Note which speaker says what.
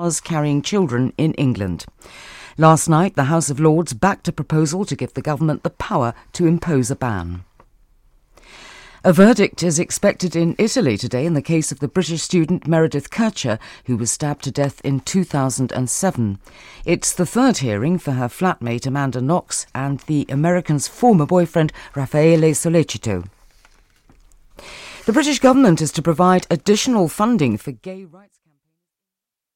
Speaker 1: cars carrying children in England. Last night, the House of Lords backed a proposal to give the government the power to impose a ban. A verdict is expected in Italy today in the case of the British student Meredith Kercher, who was stabbed to death in 2007. It's the third hearing for her flatmate Amanda Knox and the American's former boyfriend Raffaele Sollecito. The British government is to provide additional funding for gay rights